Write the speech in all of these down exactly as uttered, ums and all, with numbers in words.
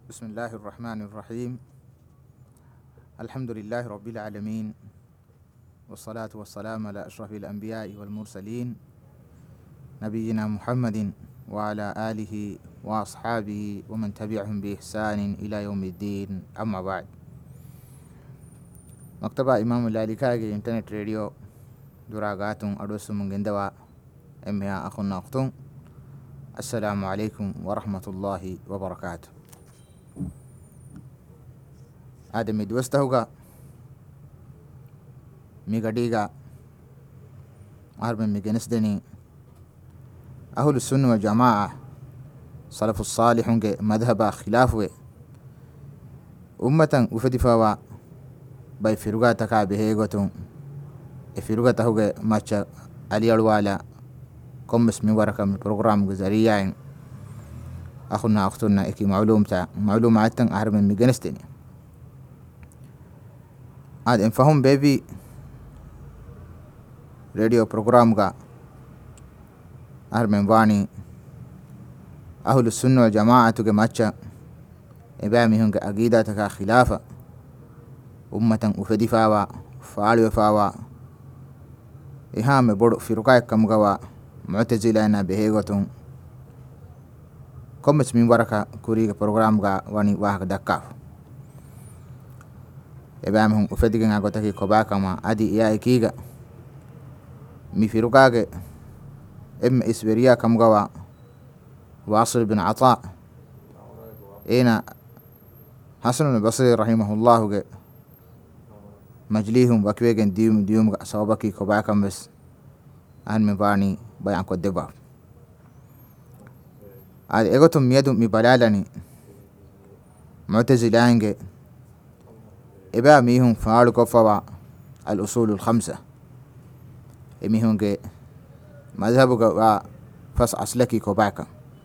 بسم الله الرحمن الرحيم. الحمد لله رب العالمين، والصلاة والسلام على أشرف الأنبياء والمرسلين نبينا محمد وعلى آله وأصحابه ومن تبعهم بإحسان إلى يوم الدين. أما بعد، مكتبة إمام اللالكاجي إنترنت راديو دراغاتون أدوس من جندوا أمها أخونا أختون. السلام عليكم ورحمة الله وبركاته. آدم دوستهوغا ميغاديغا أربن ميغنسدني أهل السنة والجماعة صلف الصالح مذهب خلافه أمة وفدفاوا باي فيروغا تكا بهيغوتون فيروغا تهوغا ماتشا علي الوالا كومس مي ورقة من بروغرام غزاريين أخونا أختنا إكي معلومة معلومات أربن ميغنسدني آد انفهم بيبي راديو بروغرام غا أرمن واني أهل السنة والجماعة تغا ماتشا إبامي هنغا أقيدة تكا خلافة أمة وفدفاوا فعالوا فاوا إهام برو في رقايق كمغوا معتزلين بهيغتون كومس من ورقة كوريغا بروغرام غا واني واحد دكاف إبامي هنغا وفدقنا غوتاكي كوباكا ما أدي إيا إكيغا مي في رقاقة إم إسبريا كمغوا واصل بن عطاء إينا حسن البصري رحمه الله مجليهم وكويغن ديوم ديوم صوبكي كوباكم بس أن مباني بيان كود دبا هذا إيغوتم ميدو مبلالني معتزلانج إبا ميهم فعالو كفوا الأصول الخمسة إميهم مذهبو فس أصلكي كوباكا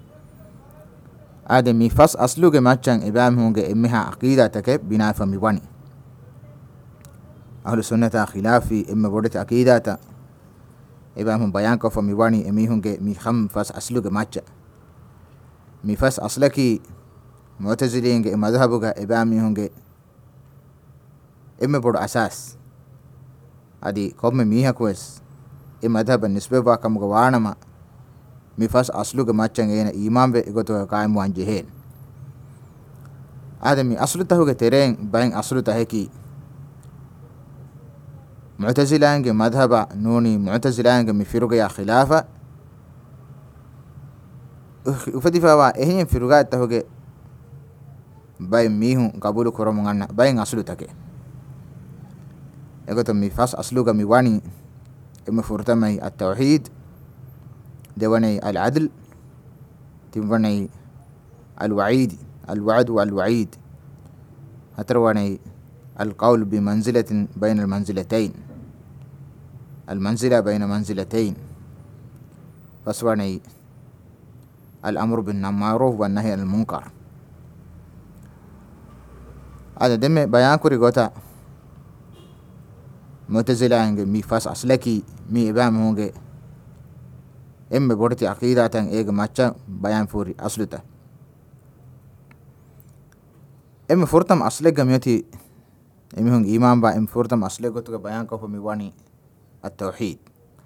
آدمي فس أصلوغ ماتشان إبام هونغ إمها عقيدة تكب بنافة ميواني أهل السنة خلافي إما بودت عقيدة إبام هم بيان كوفا ميواني إمي هونغ مي خم فس أصلوغ ماتشا مي فس أصلكي معتزلين إما ذهبوغ إبامي هونغ إما بود أساس أدي كوم ميها كويس إما ذهب النسبة باكم غوانما مي فاس أصلوغ ماتشان إينا إيمان بي إغوتو قائم وانجهين آدمي أصلو تهوغ تيرين باين أصلو تهيكي معتزلانج مذهب نوني معتزلانج مي فيروغ خلافة وفدفاوا إهين فيروغات تهوغ باين ميهو قبولو كرمغانا باين أصلو تكي إغوتو مي فاس أصلوغ مي واني إما فرتمي التوحيد دواني العدل تيموني الوعيد الوعد والوعيد هترواني القول بمنزلة بين المنزلتين المنزلة بين منزلتين فسواني الأمر بالمعروف والنهي عن المنكر هذا دم بيان كوري غوتا معتزلانج مي فاس أصلكي مي إبام هونغ إما بورتي عقيدة تان إيغ ماتشا بيان فوري أصلتا إما فورتم أصلق ميوتي إما هون إيمان با إما فورتم أصلق تغا بيان كوفا ميواني التوحيد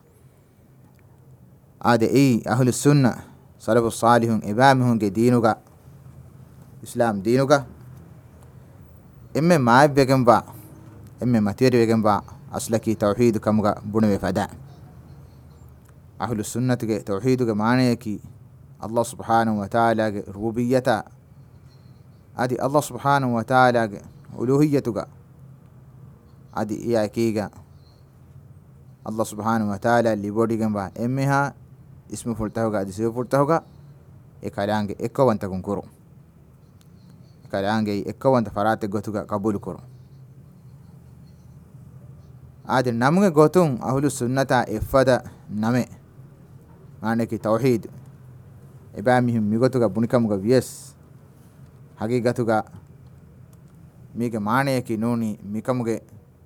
آده إي أهل السنة صلف الصالحون إبام هون دينوغا إسلام دينوغا إما مايب بيغن با إما ماتير بيغن با أصلكي توحيد كمغا بنوي فدا أهل السنة توحيد معنى كي الله سبحانه وتعالى ربوبية أدي الله سبحانه وتعالى ألوهية أدي إيا كيغا الله سبحانه وتعالى اللي بودي جنبا إمها اسم فرتهوغا أدي سيو فرتهوغا إكالانجي إكو وانت كنكرو إكالانجي إكو وانت فرات غوتوغا قبول كرو أدي نمغ غوتون أهل السنة إفادة نمي معنى كي توحيد إبامهم ميغوتوغا بنكمغا بيس حقيقتوغا ميغا معنى كي نوني ميكمغا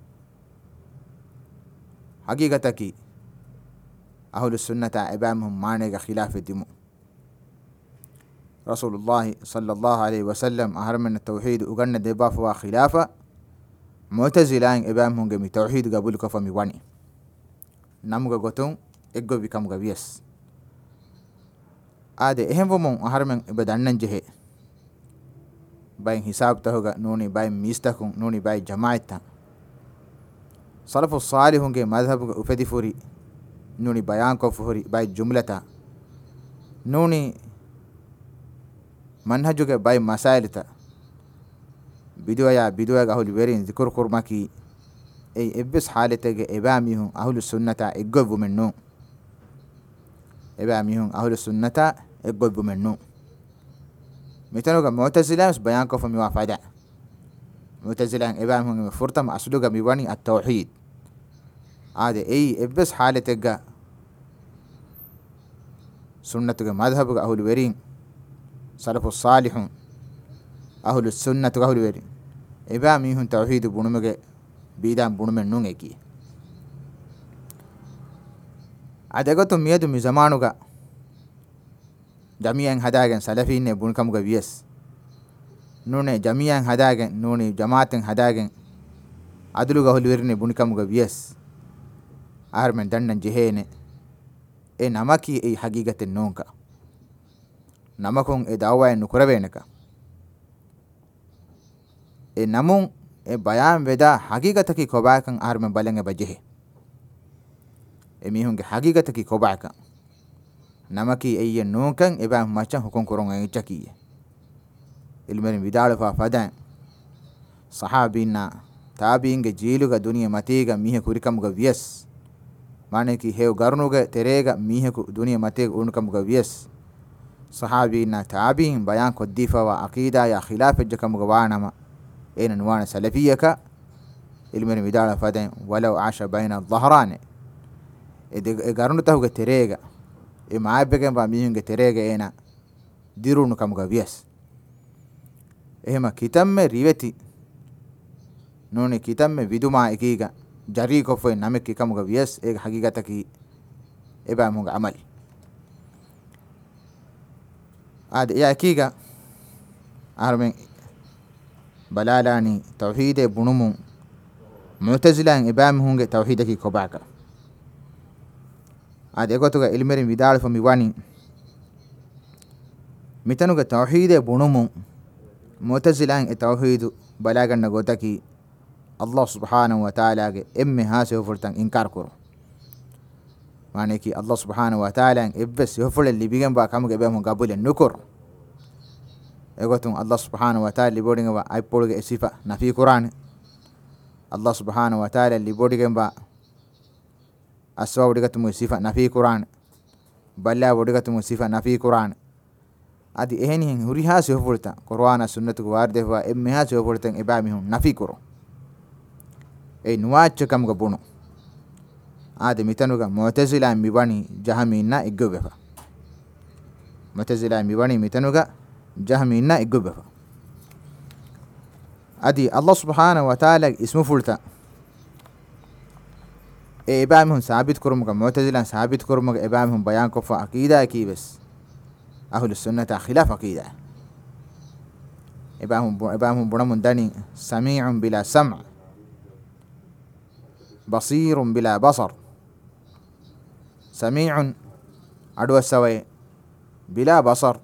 حقيقتكي أهل السنة إبامهم معنى خلاف الدمو Rasulullah sallallahu alaihi wasallam aharmen tawhid uganna debafa khilafa mu'tazilain ebam hunge mi tawhid gabul ko fami wani namuga gotun eggo bikamuga wies ade ehem womon aharmen ebadannan jehe bayin hisab tahuga nuni bayin mistakun nuni bayin jama'atta salafu salihunge madhhabuga ufedi furi nuni bayan ko furi bayin jumlata nuni manhajuge bay masailita bidoya bidoya ahul werin zikur kurmaki ay ebbes haletege ebamihun ahul sunnata eggobu mennu ebamihun ahul sunnata eggobu mennu mitanoga mu'tazila bayan ko fami wafada mu'tazila ebamihun furtam asluga miwani at-tauhid ade ay ebbes haletege sunnatuge madhhabuge ahul werin salafu salihun ahlu sunnatu ahlu weri eba mihun tawhid bunumege bidan bunumen nun eki adegoto miedu mi zamanuga jamiyan hadagen salafinne bunkamuga wies nune jamiyan hadagen nuni jamaaten hadagen aduluga ahlu werinne bunkamuga wies armen dannan jehene e namaki e haqiqaten nunka namakon e dawayen nukurabeneka e namun e bayan veda haqiqataki kobakan armen balenge bajehe e mihunge haqiqataki kobaka namaki eyye nunkan e ba machan hukun kurun en chakiye ilmerin vidala fa fadan sahabina tabiinge jiluga duniya matiga mihe kurikamuga wies maneki heu garnuge terega mihe ku duniya matiga unukamuga wies sahabina tabiin bayan koddifa wa aqida ya khilaf jakamuga wanama ena nuwana salafiyaka ilmen midala fadan walau asha baina adh-dhahran e garnu tahuga terega e maabegen ba mihunge terega ena dirunu kamuga wies ehma kitamme riweti noni kitamme viduma ekiga jari ko foi nameki kamuga wies e haqiqataki eba munga amali ade ya kiga armen balalani tawhide bunumun mu'tazilan ibam hunge tawhidaki kobaka ade gotuga ilmerin vidal fami wani mitanuga tawhide bunumun mu'tazilan e tawhidu balaganna gotaki Allah subhanahu wa ta'ala ge emme hase furtan inkar kuro maneki Allah subhanahu wa ta'ala ebbes yofule libigen ba kamuge be mun gabule nukur egotun Allah subhanahu wa ta'ala libodinga ba ay polge sifa nafi Qur'an Allah subhanahu wa ta'ala libodigen ba aswa wodigatum sifa nafi Qur'an balla wodigatum sifa nafi Qur'an adi eheni hen huri hase yofulta Qur'ana sunnatu warde wa emme hase yofultan ebamihun nafi kuro e nuwache kamuga bunu ade mitanuga mu'tazila miwani jahminna iggobefa mu'tazila miwani mitanuga jahminna iggobefa adi Allah subhanahu wa ta'ala ismu fulta e ibamhum sabit kurumuga mu'tazila sabit kurumuga ibamhum bayan ko fa aqida kibes ahlus sunnah khilaf aqida ibamhum ibamhum bunamun dani sami'un bila sam' بصير بلا بصر سميع عدو السوي بلا بصر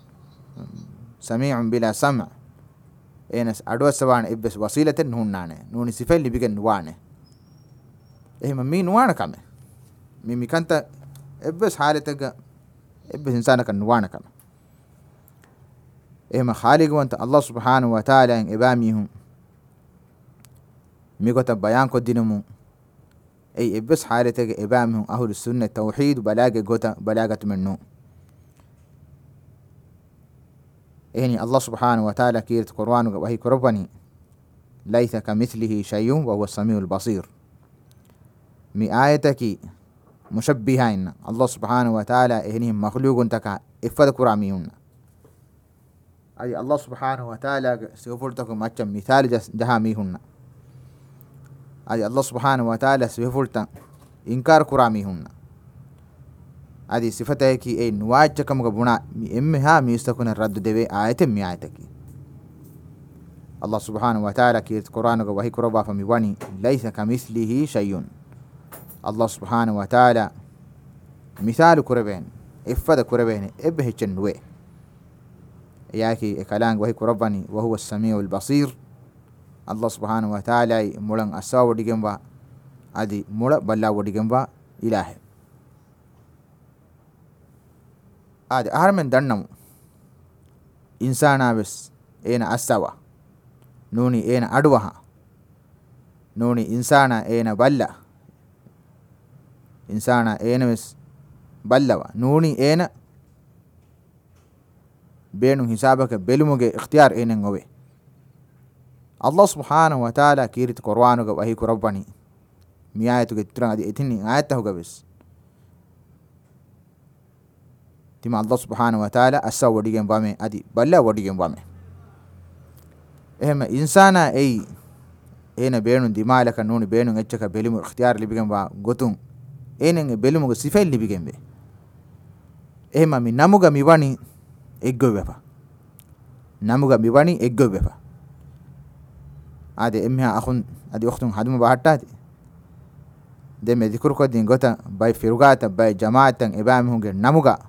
سميع بلا سمع اينس عدو السوان ابس وسيلة نونانه نوني سفل اللي بيجن وانه ايه مين وانا كامل ميمي كانت ابس حالتك ابس انسانك نوانا كامل ايه ما خالق وانت الله سبحانه وتعالى ان اباميهم ميقوتا بيان كو دينمو اي ابس حالتك ابامهم اهل السنة توحيد بلاغة قوتا بلاغة منو ايني الله سبحانه وتعالى كيرت قرآن وهي كربني ليس كمثله شيء وهو السميع البصير مي آيتك مشبهين الله سبحانه وتعالى ايني مخلوق تكا افد قراميون اي الله سبحانه وتعالى سيفرتكم اچم مثال جهاميهن adi Allah subhanahu wa ta'ala sifulta inkar kuramihunna adi sifatayki e nuwajjakamuga buna mi emme ha mistakuna raddu deve ayate mi ayataki Allah subhanahu wa ta'ala kirt qur'anuga wahi kuraba fami wani laysa kamithlihi shay'un Allah subhanahu wa ta'ala misalu kureben ifada kureben ebbe hecchen nuwe yaki e kalang wahi kurabani wa huwa as-sami'ul basir Allah subhanahu wa ta'ala mulang asaw digemba adi mula balla wodigemba ilahe adi aharmen dannamu insana bes ena asawa nuni ena aduwaha nuni insana ena balla insana ena bes ballawa nuni ena benu hisabaka belumuge ikhtiyar enen owe Allah subhanahu wa ta'ala kirit qur'anuga wahi kurabbani mi ayatuge turang adi etini ayatahuga bes tima Allah subhanahu wa ta'ala assa wadigen bame adi balla wadigen bame ehma insana ei ena beenun dimalaka nuni beenun echchaka belimu ikhtiyar libigen ba gotun enen e belimu sifel libigen be ehma mi namuga mi wani eggo befa namuga mi wani eggo befa ade emha akhun adi ukhtun haduma bahattati deme dhikr ko din gota bay firugata bay jamaatan ebam hunge namuga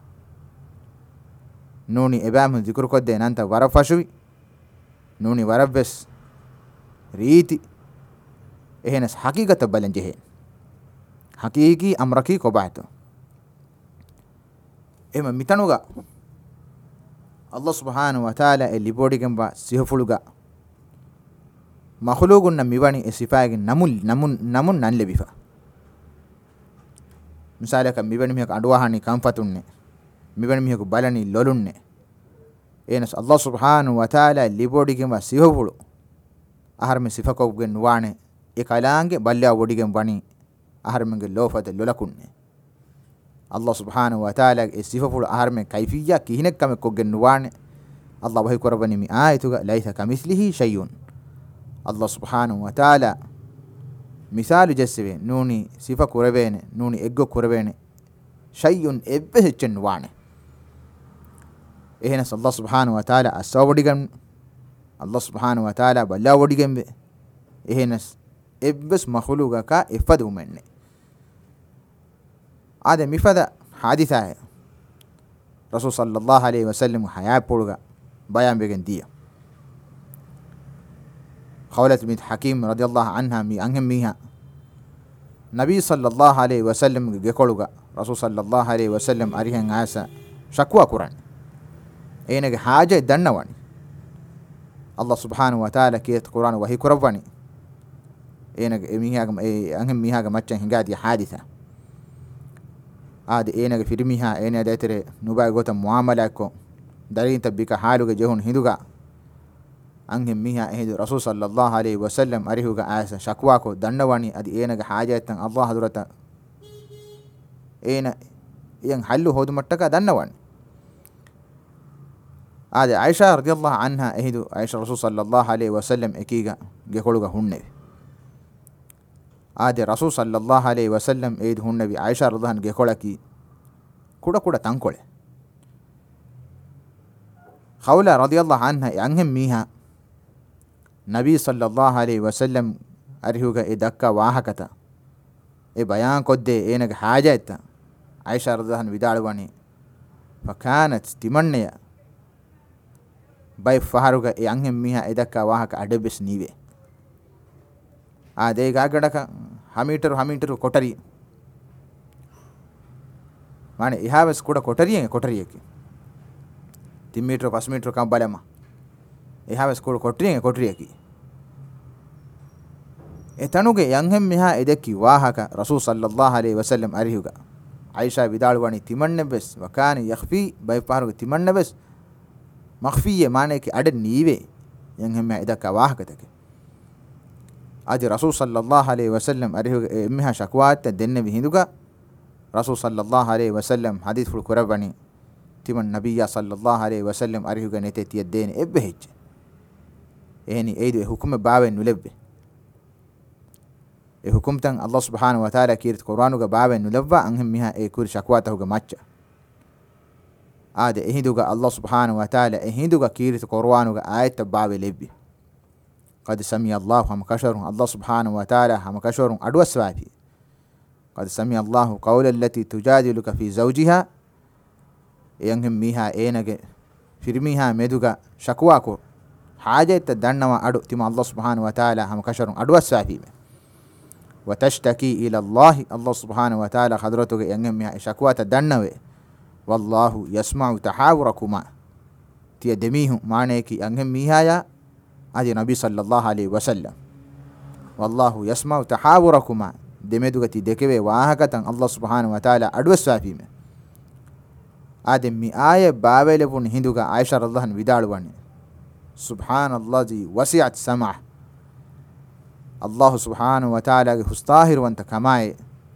nuni ebam hun dhikr ko de nanta warafashui nuni warabes riti ehnas haqiqata balan jehe haqiqi amraki ko baato ema mitanuga Allah subhanahu wa ta'ala e libodigen ba sihfuluga makhluqun na miwani e sifagin namul namun namun nan lebifa misalaka miwani mihak aduwahani kamfatunne miwani mihak balani lolunne enas Allah subhanahu wa ta'ala libodigen ba sihfulu aharme sifakoggen nuwane e kalange balla wodigen bani aharmenge lofata lolakunne Allah subhanahu wa ta'ala e sifafulu aharme kayfiyya kihinek kame koggen nuwane Allah wahi korabani mi ayatuga laysa kamithlihi shay'un Allah subhanahu wa ta'ala misalu jessive nuni sifa kurabene nuni eggo kurabene shay'un ebbe hecchen nuwane ehnas Allah subhanahu wa ta'ala asawdigan Allah subhanahu wa ta'ala balla wodigen be ehnas ebbes makhluqa ka ifadu menne ade mifada haditha Rasul sallallahu alaihi wasallam haya pulga bayan begen dia Khawlat bint Hakim radiyallahu anha mi angem miha Nabi sallallahu alaihi wasallam gekoluga Rasul sallallahu alaihi wasallam arihen asa shakwa Quran enege haja dannawani Allah subhanahu wa ta'ala kiyat Quran wahi kurabani enege miha angem miha ga maccan hingadi haditha ade enage firmiha ene adetere nuba gota muamala ko darin tabbika haluga jehun hinduga anghe miha ehidu Rasul sallallahu alaihi wasallam arihuga asa shakwa ko dannawani adi enage hajatan Allah hadurata ena yang hallu hodu mattaka dannawani ade Aisha radhiyallahu anha ehidu Aisha Rasul sallallahu alaihi wasallam ekiga gekoluga hunne ade Rasul sallallahu alaihi wasallam eid hunnabi Aisha radhan gekolaki kuda kuda tankole Khawla radhiyallahu anha anghem miha Nabi sallallahu alaihi wasallam arihuga e dakka wahakata e bayan kodde enage haja etta Aisha radhan vidalwani fakanat timanneya bay faharuga e anghem miha e dakka wahaka adebes niwe ade gagadaka hamitaru hamitaru kotari mane ihaves kuda kotariyen kotariyeki तीन metre पाँच metre kam balema ihaves kuda kotariyen kotariyeki etanuge yanghem miha edeki wahaka Rasul sallallahu alaihi wasallam arihuga Aisha vidalwani timanne bes wakani yakhfi bay faharuga timanne bes makhfiye mane ki ade niwe yanghem miha edaka wahaka take adi Rasul sallallahu alaihi wasallam arihuga emmiha shakwaat denne bihinduga Rasul sallallahu alaihi wasallam hadith ful kurabani timan nabiyya sallallahu alaihi wasallam arihuga nete tiyadene ebbe hejje ehni eidu hukume baawen nulebbe e hukumtan Allah subhanahu wa ta'ala kirit qur'anuga baawen nulebba anghem miha e kur shakwaata huga macca ade ehinduga Allah subhanahu wa ta'ala ehinduga kirita Qur'anuga ayat baawe lebbi qad sami Allah ham kasharun Allah subhanahu wa ta'ala ham kasharun adwaswafi qad sami Allah qawla allati tujadiluka fi zawjiha eyanhem miha enage firmiha meduga shakwa ko haajayta dannawa adu tima Allah subhanahu wa ta'ala ham kasharun adwaswafi wa tashtaki ila Allah Allah subhanahu wa ta'ala hadratuga eyanhem miha shakwata dannawe wallahu yasma'u tahawurakuma tiya demihu maane ki eyanhem mihaya adi nabi sallallahu alaihi wasallam wallahu yasma'u tahawurakuma demedugati dekeve waahakatan Allah subhanahu wa ta'ala adwaswafime ade mi aya baawele bun hinduga Aisha radhiyallahu anha vidalwani subhanallazi wasi'at sam'a Allah subhanahu wa ta'ala ge hustahir wanta kamaye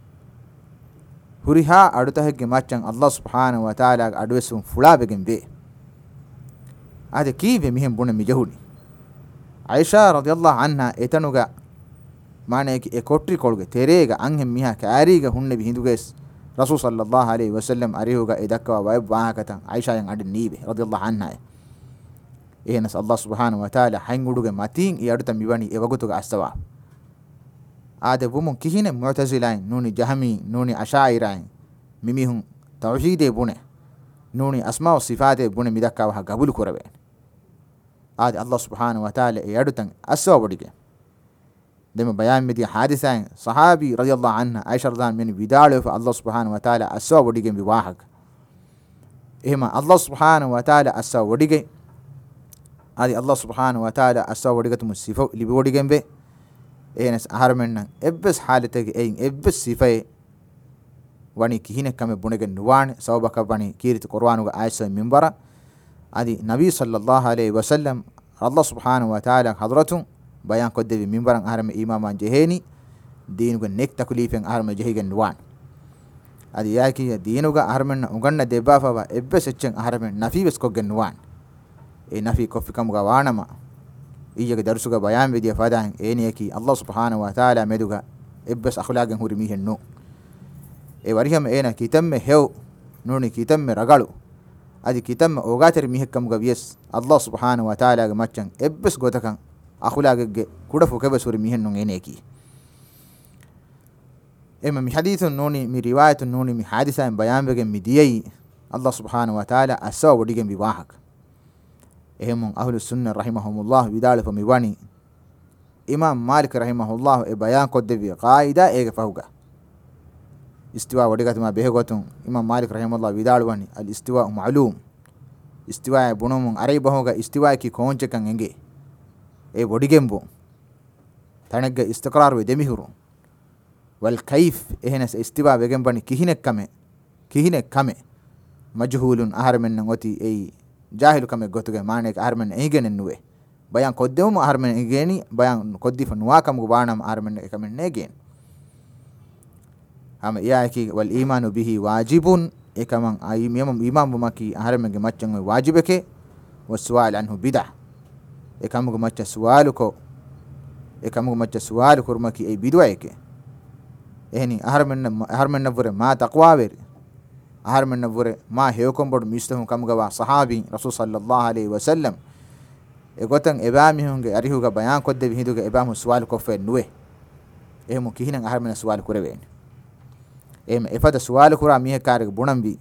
huriha adutahge maccan Allah subhanahu wa ta'ala ge adwesum fulabegen be ade kive mihem bun mijahuni Aisha radhiyallahu anha etanuga maane ki e kotri kolge terega anhem miha kaariga hunne bi hinduges rasul sallallahu alaihi wasallam arihuga edakwa wayb waahakatan Aisha yan adi nibe radhiyallahu anha ehnas Allah subhanahu wa ta'ala hanguduge matin e aduta miwani e wagutuga astawa ade bumun kihine mu'tazilain nuni jahmi nuni asha'irain mimihun tawhide bune nuni asma wa sifate bune midakka wa gabul kurabe ade Allah subhanahu wa ta'ala e adutan aswa bodige dema bayan medi hadisain sahabi radhiyallahu anha Aisha radhan men vidalo fa Allah subhanahu wa ta'ala aswa bodige biwahak ehma Allah subhanahu wa ta'ala aswa bodige adi Allah subhanahu wa ta'ala aswa bodige tum sifa libi bodige be ehnes aharmennan ebbes halitege ein ebbes sifay wani kihine kame bunege nuwan sawbaka bani kiriti Qur'anuga Aisha minbara adi nabi sallallahu alaihi wasallam Allah subhanahu wa ta'ala hadratun bayan koddevi minbaran aharme imaman jeheni diinuga nek taklifen aharme jehigen nuwan adi yaki diinuga aharmen uganna debafa ebbe sechen aharme nafi bes koggen nuwan e nafi kofikamuga wanama iyege darsuga bayan vediya fadan eni yaki Allah subhanahu wa ta'ala meduga ebbes akhlagen huri mihen no e wariham ena kitamme hew nuni kitamme ragalu adi kitamme ogater mihekkamuga vies Allah subhanahu wa ta'ala ge maccan ebbes gotakan akhlaqege kuda fukebe suri mihen no eneki ema mi hadithun nuni mi riwayatun nuni mi hadisa bayan begen mi diyai Allah subhanahu wa ta'ala aswa wodigen bi wahak ehemun ahlus sunnah rahimahumullah vidale fa mi wani imam malik rahimahullah e bayan koddevi qaida ege fahuga istiwa wadigatuma behegotun imam malik rahimahullah vidal wani al istiwa ma'lum istiwa bunumun arai bahuga istiwa ki konche kan enge e wodigembo tanegge istiqrar we demihuru wal kayf ehnas istiwa begen bani kihine kame kihine kame majhulun aharmen ngoti ei jahilu kame gotuge maane ka aharmen eigenen nuwe bayan koddemu aharmen egeni bayan koddifa nuwa kam go banam aharmen ekamen negen ama yaaki wal imanu bihi wajibun ekaman ay miyam imam maki aharmen ge maccan wajibeke waswal anhu bid'ah ekam go macca suwalu ko ekam go macca suwalu kurmaki ay bidwaeke ehni aharmen aharmen navure ma taqwa veri aharmen navure ma hewkom bod mistahum kam gawa sahabi rasul sallallahu alaihi wasallam egotan ebami hunge arihuga bayan kodde bihiduga ebamu suwal ko fe nuwe ehmu kihinan aharmen suwal kurewen em efada suwal kura mihe karge bunambi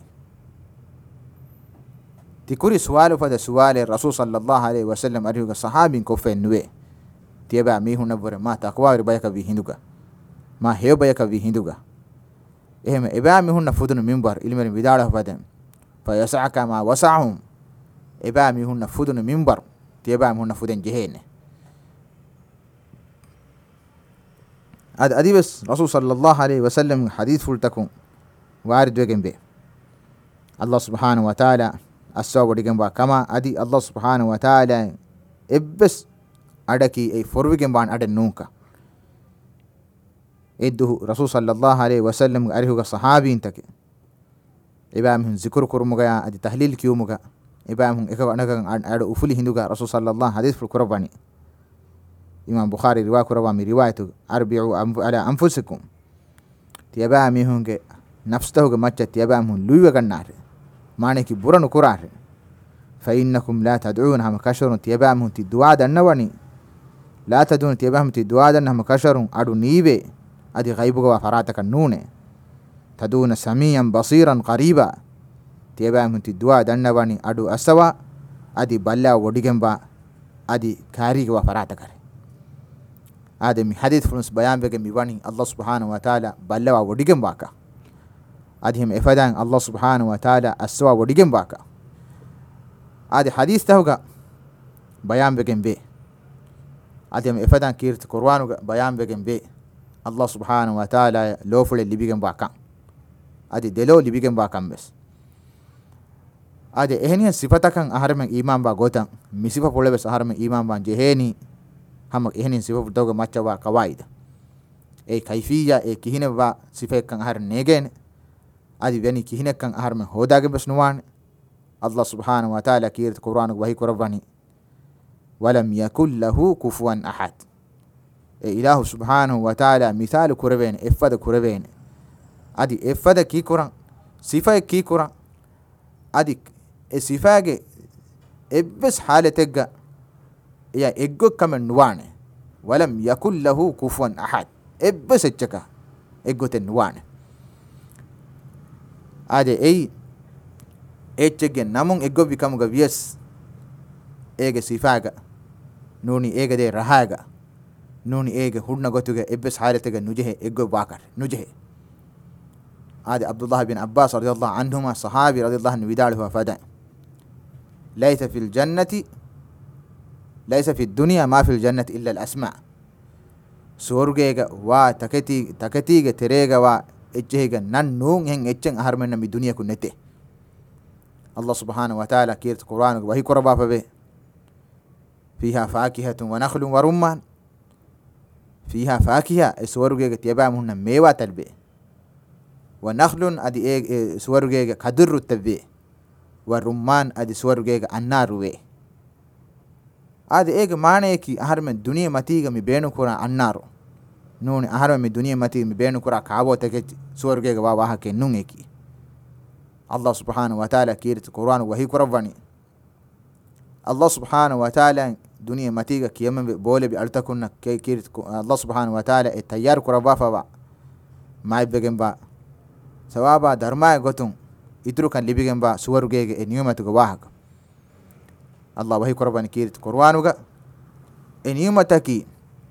tikuri suwalu fada suwale rasul sallallahu alaihi wasallam arihuga sahabin ko fe nuwe tieba mi hunavure ma taqwa bayaka bihinduga ma hew bayaka bihinduga ehme ebami hunna fudunu minbar ilmer vidala fadem fa yasaka ma wasahum ebami hunna fudunu minbar tiebami hunna fuden jehene ad adibes rasul sallallahu alaihi wasallam hadith fultakum warid wegembe Allah subhanahu wa ta'ala aswa wodigemba kama adi Allah subhanahu wa ta'ala ebbes adaki ei forwigemban ade nunka eddu rasul sallallahu alaihi wasallam arihuga sahabin take ibam hun zikr kurmuga adi tahlil kiyumuga ibam hun eka anaga ado ufuli hinduga rasul sallallahu hadith ful kurabani imam bukhari riwaya kurabami riwayatu arbi'u ala anfusikum tiyabami hunge nafstahuga macca tiyabam hun luiwa gannare maaneki buranu kurare fa innakum la tad'una hama kasharun tiyabam ti du'a dannawani la tadun tiyabam ti du'a dan hama kasharun adu nive adi ghaibuga wa farataka nune taduna samiyan basiran qariba tiyabam ti du'a dannawani adu asawa adi balla wodigemba adi kariga wa farataka ade mi hadith fulus bayan bege mi wani Allah subhanahu wa ta'ala balla wa wodigemba ka adi him efadan Allah subhanahu wa ta'ala asawa wodigemba ka adi hadith tahuga bayan bege be adi him efadan kirt qur'anuga bayan bege be Allah subhanahu wa ta'ala lofule libigemba ka adi delo libigemba kam bes ade ehniya sifatakan aharmen iman ba gotan misifa polebes aharmen iman ban jeheni hama ehni sifa doga machawa kawaida e kayfiya e kihine ba sifa kan ahar negen adi beni kihine kan aharmen hodage bes nuwan Allah subhanahu wa ta'ala kirt qur'an wahi qur'ani walam yakul lahu kufuwan ahad e ilahu subhanahu wa ta'ala misal kurben efada kurben adi efada ki qur'an sifa ki qur'an adi e sifage ebbes haletega ya eggo kamen nuwane walam yakul lahu kufuwan ahad ebbes echaka eggote nuwane ade ei echege namun eggo bikamuga vies ege sifaga nuni ege de rahaga nuni ege hudna gotuge ebbes haletega nujehe eggo bakar nujehe ade Abdullah bin Abbas radiyallahu anhuma sahabi radiyallahu anhu widaluhu fada laysa fil jannati ليس في الدنيا ما في الجنة إلا الأسماء سورجيغا وا تكتي تكتيغا تريغا وا إجهيغا ننون هن إجن أهرمنا من الدنيا كنته الله سبحانه وتعالى كيرت قرآن وهي قربا فبه فيها فاكهة ونخل ورمان فيها فاكهة سورجيغا تيبامهن ميوة تلبي ونخل أدي إيه سورجيغا كدر التبي والرمان أدي سورجيغا النار وي ade ege maane ki aharmen duniya matiga mi beenu kura annaru nuni aharmen mi duniya matiga mi beenu kura kaabo teke suwargega wa waha ke nun eki Allah subhanahu wa ta'ala kirit qur'an wa hi kurabani Allah subhanahu wa ta'ala duniya matiga kiyama bole bi altakunna ke kirit Allah subhanahu wa ta'ala e tayyar kuraba fa ba mai begen ba sawaba dharma gotun idru kan libigen ba suwargega e niyamatu waha Allah wahi korban kirit qur'anuga eniyumataki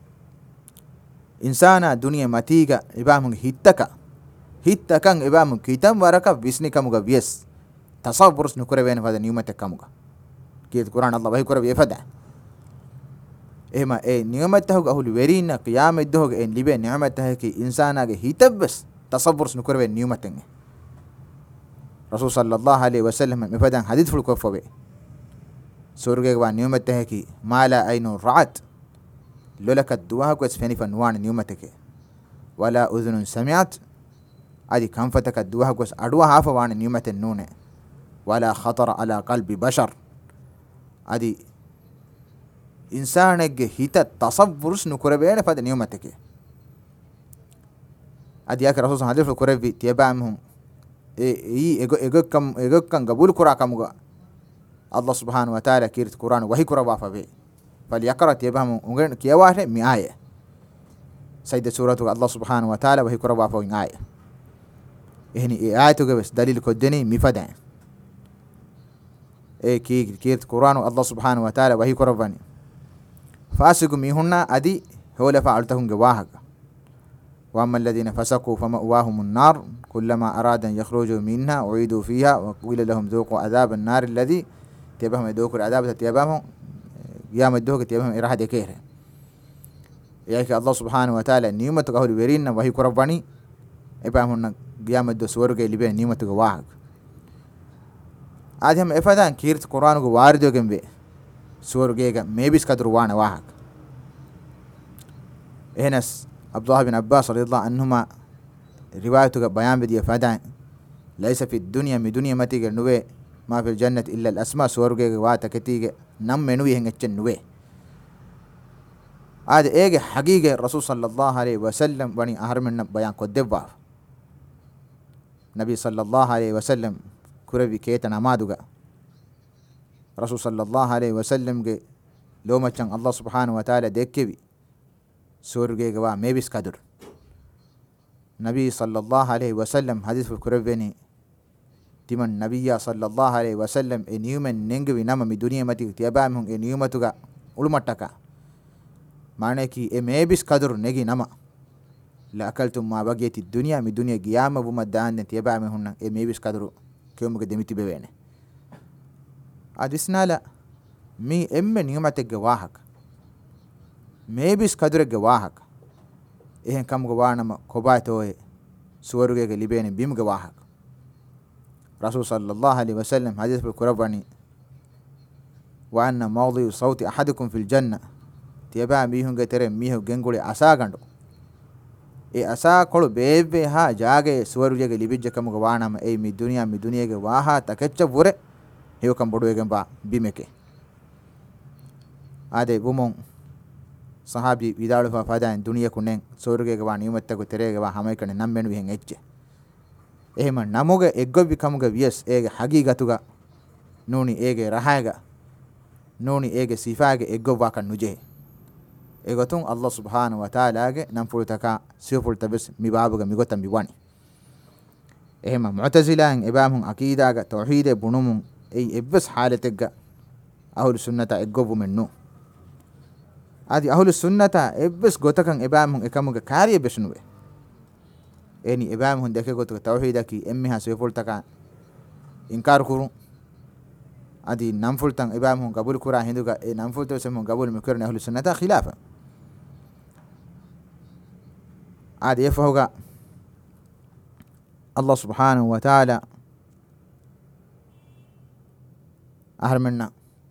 insana dunia matiga ibamun hittaka hittakan ibamun kitam waraka visnikamuga vies tasawwurus nukureben fada niyumatakamuga kirit qur'an Allah wahi korab yefada ema e niyumatahuga ahul verina qiyamah dohoga en libe ni'matahaki insana ge hitabs tasawwurus nukureben niyumaten Rasul sallallahu alaihi wasallam mefadan hadith ful kofabe surge wa niyumate heki mala aynu ra'at lolaka duwa ko sfeni fanwan niyumateke wala udhunun sami'at adi kanfataka duwa ko adwa hafa wan niyumate nune wala khatara ala qalbi bashar adi insanege hita tasawwurus nukurabene fad niyumateke adi yak rasul hadith kurabi tiyabamhum e ego ego kam ego kan gabul kura kamuga Allah subhanahu wa ta'ala kirit Qur'an wahi kuraba fabe falyaqra tiyabam ungen kiyawahe mi aya sayda suratu Allah subhanahu wa ta'ala wahi kuraba fa aya ehni e ayatu ge dalil ko deni mi fada e ki kirit Qur'an Allah subhanahu wa ta'ala wahi kurabani fasigu mi hunna adi hola fa'altahum ge wahaga wa amma alladhina fasaqu fama'wahum an-nar kullama arada an yakhruju minha u'idu fiha wa qila lahum dhuqu adhab an-nar alladhi تيبهم يدوك العذاب تيبهم يام يدوك تيبهم إراحة كيره ياك الله سبحانه وتعالى نيمة قهول بيرين وهي كرباني إبهم يام يدو سورك اللي بين نيمة قواعك عادهم إفادان كيرت قرآن قواردو جنبه سورك ميبس كدر وانا واحد هناس عبد الله بن عباس رضي الله عنهما روايته بيان بدي إفادان ليس في الدنيا من دنيا ما تيجي نوي ما في الجنة إلا الأسماء سورجة واتا كتيجة نم منوي هنجتن نوي هذا إيه حقيقة الرسول صلى الله عليه وسلم بني أهرم بيان كدبا نبي صلى الله عليه وسلم kurevi keta namaduga rasul sallallahu alaihi wasallam ge lomachan Allah subhanahu wa taala dekkevi surgege wa mebis kadur nabi sallallahu alaihi wasallam hadith kureveni timan nabiyya sallallahu alaihi wasallam e niyumen nengevi nama mi duniya mati tiyabam hun e niyumatuga ulumattaka maneki e mebis kadur negi nama la akaltum ma bagiyati dunya mi dunya giyama buma daande tiyabam hunna e mebis kaduru kemuge demiti bewene adisnala mi emme niyumatege wahak mebis kadurege wahak ehen kamge wanama kobaatoye suwarugege libene bimge wahak rasul sallallahu alaihi wasallam hadith bil kurabani wa anna mawdi sawti ahadikum fil janna tiyaba mihunge tere mihu gengule asa gando e asa kolu bebe ha jaage suwarugege libijje kamge wanama e mi dunya mi dunyege waha takeccha bure hewkam boduwegen ba bimeke ade bumon sahabi vidalu fa fadan duniya kunen sorugege wa niyumattagu terege wa hamaykane nammenu wihen ecce ehema namuge eggobi kamuge vies ege hagigatuga nuni ege rahayga nuni ege sifaage eggoba kan nuje egotun Allah subhanahu wa ta'ala ge namfultaka sifulta bes mibabuga migotam biwani ehema mu'tazilan ibamhum aqidaga tauhide bunumun ei ebbes halatega ahlu sunnata eggobu mennu adi ahlu sunnata ebbes gotakan ibamhum ekamuge kariye besnuwe eni ibamhum deke gotu tauhidaki emmiha sifultaka inkar kurun adi namfultan ibamhum qabul kura hinduga e namfulto semhum qabul mikurne ahlu sunnata khilafa adi yafahuga Allah subhanahu wa ta'ala aharmenna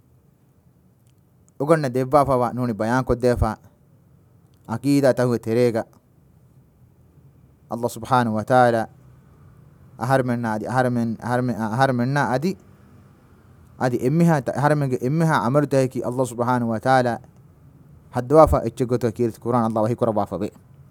uganna debba fawa nuni bayan ko defa aqida tahu terega Allah subhanahu wa ta'ala aharmenna adi aharmen aharmen aharmenna adi adi emmiha aharmenge emmiha amalu tahki Allah subhanahu wa ta'ala hadwafa echgoto kirt Quran Allah wahi koraba fa be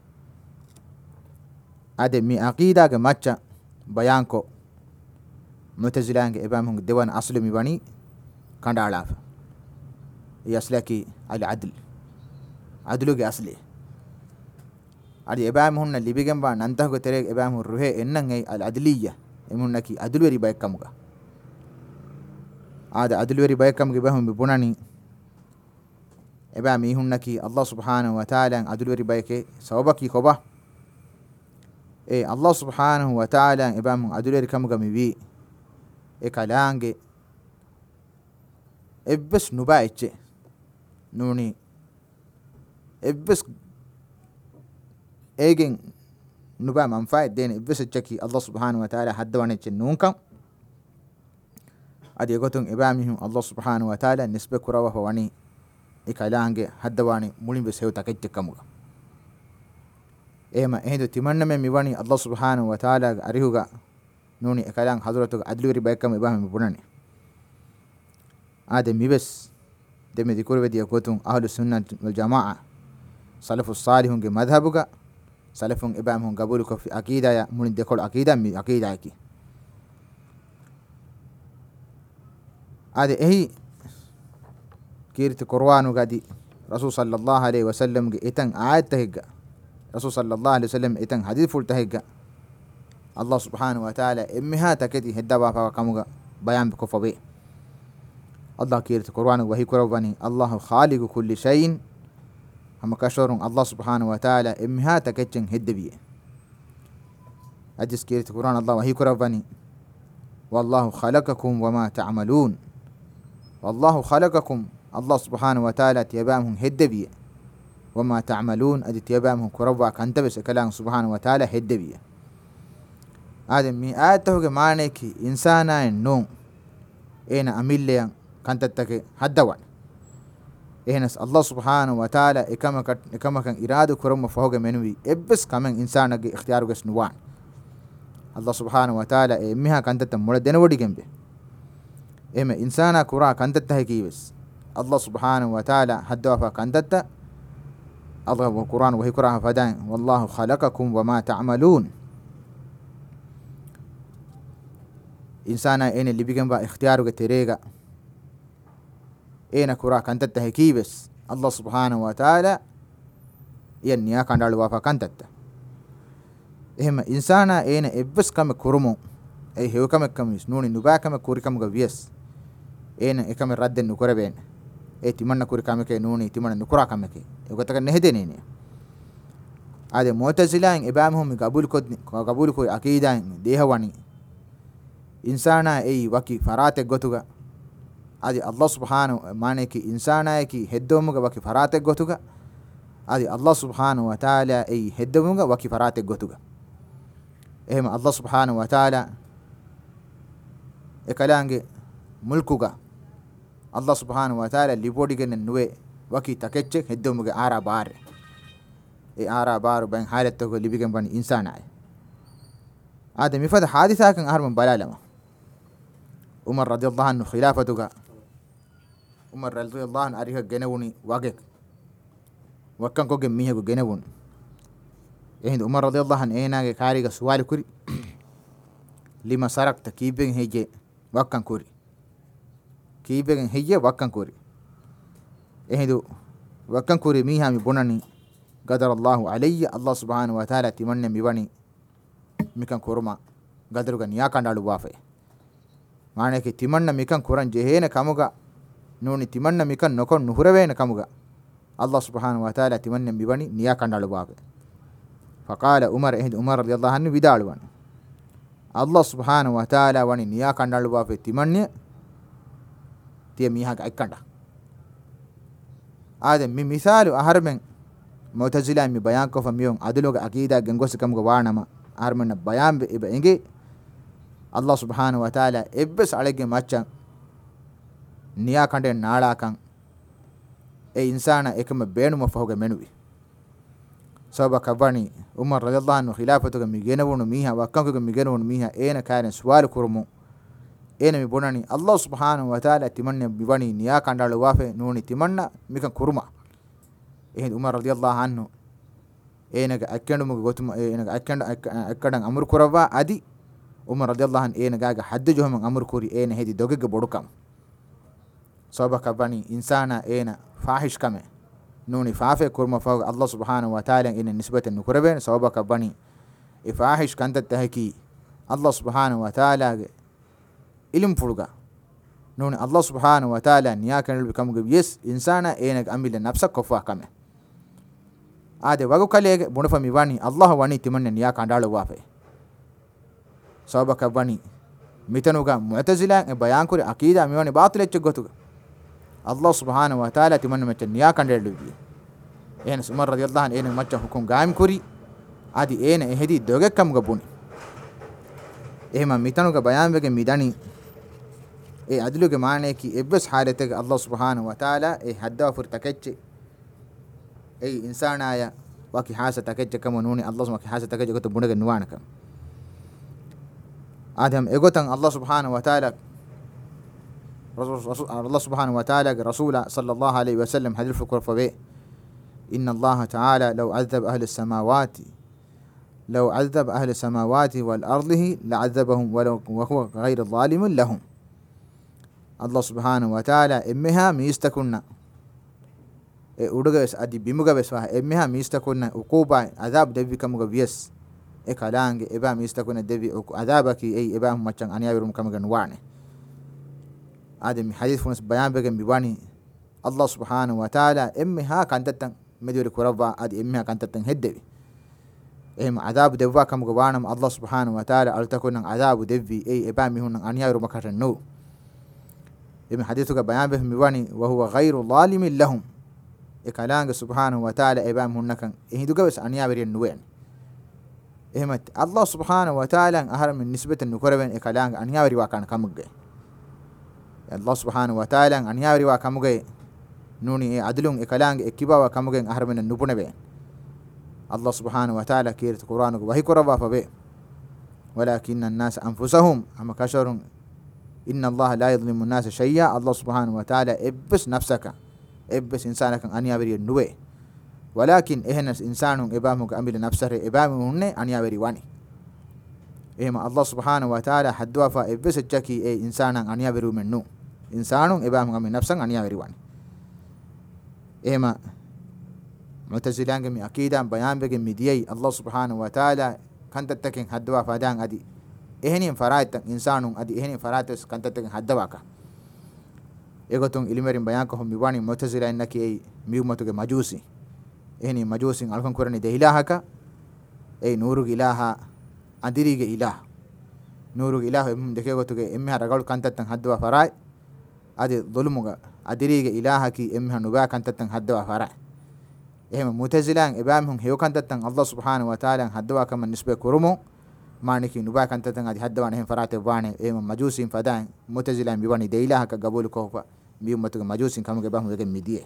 ade mi aqida ge macha bayan ko mu'tazilange ibamhum dewan aslu mi bani kandala yaslaki al adl adluge asli adi ibamhum na libigen ba nantago tere ibamhum ruhe ennan ei al adliya emunnaki adulweri baykamuga ada adulweri baykamuge ibamhum bunani ibami hunnaki Allah subhanahu wa ta'ala adulweri bayke sawabaki koba e Allah subhanahu wa ta'ala ibamhum adulweri kamuga miwi e kalange ebbes nuba ecce nuni ebbes egen nuba manfaat dene ebbes ecchaki Allah subhanahu wa ta'ala haddawan ecce nunkam adi gotun ibamihum Allah subhanahu wa ta'ala nisbe kurawa wani e kalange haddawani mulimbe sew takecce kamuga ema ehdo timanna me miwani Allah subhanahu wa ta'ala arihuga nuni e kalang hadratuga adluweri baykam ibamihum bunani ade mibes deme dikuru wedi gotun ahlu sunnah wal jamaa salafus salihun ge madhhabuga salafun ibamhum qabulu ko fi aqida ya mulin dekol aqida mi aqida ki ade ehi kirti qur'anu gadi rasul sallallahu alaihi wasallam ge etan ayat tahigga rasul sallallahu alaihi wasallam etan hadith ful tahigga Allah subhanahu wa ta'ala emmiha taketi heddawa fa kamuga bayan ko fabe Allah kirti Qur'an wahi kurawani Allahu khaliqu kulli shay'in hama kashorun Allah subhanahu wa ta'ala emmiha takecchen heddebiye ajis kirti Qur'an Allah wahi kurawani wallahu khalaqakum wama ta'malun wallahu khalaqakum Allah subhanahu wa ta'ala tiyabamhum heddebiye wama ta'malun adi tiyabamhum kurawwa kantabes kalang subhanahu wa ta'ala heddebiye adam mi ayatahuge maaneki insana en non ena amilleyan kantattake haddawan ehnas Allah subhanahu wa ta'ala ekamakat ekamakan iradu kurum fahoge menwi ebbes kamen insanage ikhtiyaaruges nuwan Allah subhanahu wa ta'ala emmiha kantatta mula denwodi gembe eme insana kura kantatta hekiwes Allah subhanahu wa ta'ala haddawa fa kantatta Allah wa Qur'an wa hikra fadan wallahu khalaqakum wama ta'malun insana ene libigen ba ikhtiyaaruge terega ena kura kantatta hekibes Allah subhanahu wa ta'ala yan niya kandalu wa fa kantatta ehma insana ene ebbes kam kurumu ei hewkam kamis nuni nubakam kurikam ga vies ene ekam radden nukureben e timanna kurikam ke nuni timanna nukura kam ke egotaka nehedene ne ade mu'tazilain ibamhum qabul kodni qabul ko aqidan dehawani insana ei waki farate gotuga adi Allah subhanahu mane ki insana ki heddomuga waki farate gotuga adi Allah subhanahu wa ta'ala ei heddomuga waki farate gotuga ehma Allah subhanahu wa ta'ala ekalange mulkuga Allah subhanahu wa ta'ala libodigen nuwe waki takecce heddomuga ara bare e ara baru ben halatto ko libigen ban insana ay ade mifada haditha kan arman balalama Umar radhiyallahu anhu khilafatuga Umar radhiyallahu anhu ariha genewuni wage wakkan ko gem mihe ko genewun ehind Umar radhiyallahu anhu enage kariga suwali kuri lima sarakta kiben heje wakkan kuri kiben heje wakkan kuri ehind wakkan kuri miha mi bonani qadara Allahu alayya Allah subhanahu wa ta'ala timanne miwani mikan kurma gadaruga niya kandalu wafe maneke timanna mikan kuran jehena kamuga nuni timanna mikan nokon nuhurewena kamuga Allah subhanahu wa ta'ala timanne miwani niya kandalu wafe faqala Umar ehd Umar radhiyallahu anhu vidalwan Allah subhanahu wa ta'ala wani niya kandalu wafe timanne tiya miha ga ikkanda ade mi misalu aharmen mu'tazila mi bayan ko famiyon aduloga aqida gengosi kamgo wanama armana bayan be ibe inge Allah subhanahu wa ta'ala ebbes alege macha niya kande naala kan e insana ekama beenuma fahuga menuwi sabaka bani Umar radhiyallahu anhu khilafatuga mi genawunu miha wakkanko mi genawunu miha ena karen suwal kurumu ena mi bonani Allah subhanahu wa ta'ala timanne bibani niya kandalu wafe nuni timanna mikan kuruma ehid Umar radhiyallahu anhu enaga akkendumu gotuma enaga akkenda akkadan amur kurava adi Umar radhiyallahu anhu enaga ga haddu johum amur kuri ena hedi dogege bodukam sabaka bani insana ena fahish kame nuni fafe kurma fa Allah subhanahu wa ta'ala ena nisbatan nukuraben sabaka bani e fahish kanta tahki Allah subhanahu wa ta'ala ilm fuluga nuni Allah subhanahu wa ta'ala niya kanul bikam yes insana enaga amila nafsa kofa kame ade wagu kalege bunufa mi wani Allah wani timanne niya kandalu wafe sabaka bani mitanuga mu'tazila e bayan kuri aqida mi wani batil ecce gotuga Allah subhanahu wa ta'ala timanne mecce niya kandalu bi en Umar radhiyallahu anhu en macca hukum gaim kuri adi en ehedi doge kam ga buni ehma mitanuga bayan wege midani e adluge maane ki ebbes halete Allah subhanahu wa ta'ala e hadda fur takecce ei insana ya waki hasa takecce kama nuni Allah subhanahu hasa takecce goto bunega nuwana kam adam egotan Allah subhanahu wa ta'ala rasul Allah subhanahu wa ta'ala rasula sallallahu alaihi wasallam hadil fikr fabe inna Allah ta'ala law azab ahli as-samawati law azab ahli as-samawati wal ardihi la'azabahum wa huwa ghayr zalimun lahum Allah subhanahu wa ta'ala emmeha mistakunna e udugas adi bimuga beswa emmeha mistakuna uquba azab devi kamuga vies e kalange eba mistakuna devi azabaki e eba machan aniyabirum kamuga nuwane adam hadith funas bayan begen bibani Allah subhanahu wa ta'ala emmeha kantatan meduri kuraba adi emmeha kantatan heddevi em azab devwa kamuga wanam Allah subhanahu wa ta'ala altakuna azab devi e eba mihun aniyabirum makatan no em hadithuga bayan begen bibani wa huwa ghayru zalimin lahum ekalanga subhanahu wa ta'ala ebam hunnakan ehiduga bes aniyaberi nuwen ehmat Allah subhanahu wa ta'ala ahar min nisbatan nukoraben ekalanga aniyaberi wa kan kamuge Allah subhanahu wa ta'ala aniyaberi wa kamuge nuni e adlung ekalanga ekiba wa kamuge ahar min nupunebe Allah subhanahu wa ta'ala kirat qur'anu wa hikuraba fabe walakinna an-nas anfusahum am kasharun inna Allah la yadhlimu an-nas shay'a Allah subhanahu wa ta'ala ibs nafsaka ebbes insana kan aniyaberi nuwe walakin ehnas insanun ebamu ka ambil nafsare ebamu hunne aniyaberi wani إما الله سبحانه وتعالى حدوا فإبس الجكي أي إنسانا أن يبرو منه إنسان إبام من نفسا أن يبروان إما معتزلان من أكيدا بيان بجم مديي الله سبحانه وتعالى كانت تكين حدوا فدان أدي إهني فرائت إنسان أدي إهني فرائت كانت تكين حدوا كا إغتون إلمرين بيان كهم بيواني معتزلان إنك أي ميومتوك مجوسي إهني مجوسي ألكم كورني ده إلهك أي نورك إله أدريك إله نورك إله إم دكيغتوك إمها رجال كانت تكين حدوا فرائت أدي ظلمك أدريك إلهك إمها نبا كانت تكين حدوا فرائت إهم معتزلان إبامهم هيو كانت تن الله سبحانه وتعالى حدوا كما نسبة كرمو مانكي نبا كانت تن هذه حدوا نهم فرات بوانه إهم مجوسين فدان معتزلان بيواني ديلا هكا قبول كوفا بيوم متك مجوسين كم إبامهم يجن مديه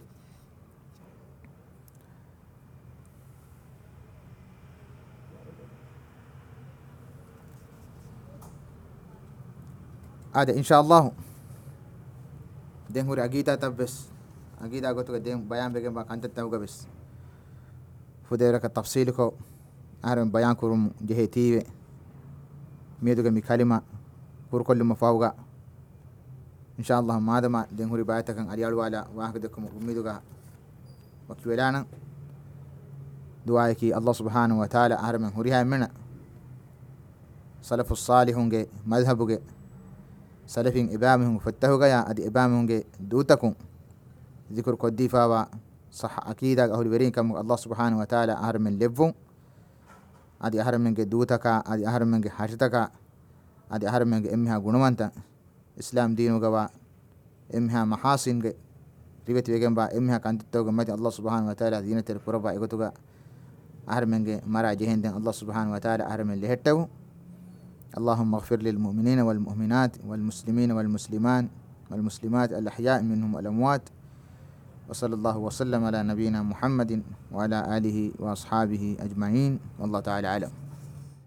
هذا إن شاء الله دين هوري أجيدا تبس أجيدا قلت دين بيان بيجن با كانت تنوجا بس فديرك التفصيل كو أهرم بيان كرم جهتي ميدوك مكلمة كور كل مفاوقة إن شاء الله ما دام دينهوري بايتك أن أريال ولا واحدكم ميدوك وكيلانا دعائك الله سبحانه وتعالى أهرم هوريها منا سلف الصالحون مذهبك سلفين إبامهم فتحوك يا أدي إبامهم دوتكم ذكر قديفا صح أكيد أهل برين كم الله سبحانه وتعالى أهر من لبون أدي أهر من دوتك أدي أهر من حاجتك أدي أهر من إمها غنوانتا إسلام دين وجوا إمها محاسن ريبت بيجنبا إمها كانت توجه مات الله سبحانه وتعالى دينة القربة إقتوجا أهر من مرا جهند الله سبحانه وتعالى أهر من لهتو اللهم اغفر للمؤمنين والمؤمنات والمسلمين والمسلمان والمسلمات الأحياء منهم والأموات وصلى الله وسلم على نبينا محمد وعلى آله وأصحابه أجمعين والله تعالى أعلم.